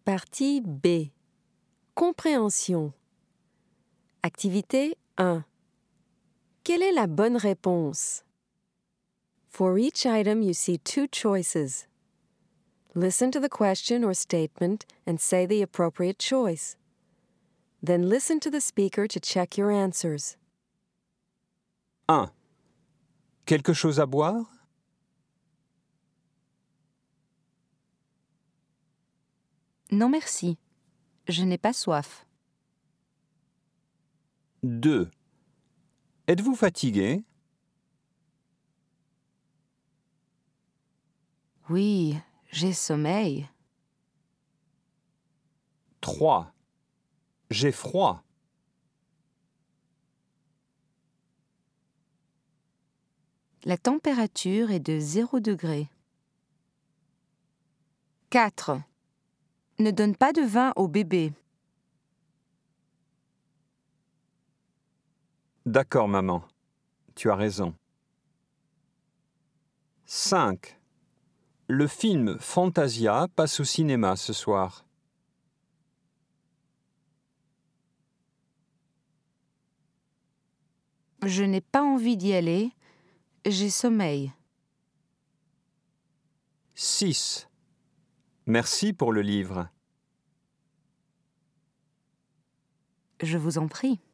Partie B. Compréhension. Activité 1. Quelle est la bonne réponse? For each item, you see 2 choices. Listen to the question or statement and say the appropriate choice. Then listen to the speaker to check your answers. 1. Quelque chose à boire? Non merci, je n'ai pas soif. 2. Êtes-vous fatigué? Oui, j'ai sommeil. 3. J'ai froid. La température est de 0 degré. 4. Ne donne pas de vin au bébé. D'accord, maman. Tu as raison. 5. Le film Fantasia passe au cinéma ce soir. Je n'ai pas envie d'y aller. J'ai sommeil. 6. Merci pour le livre. Je vous en prie.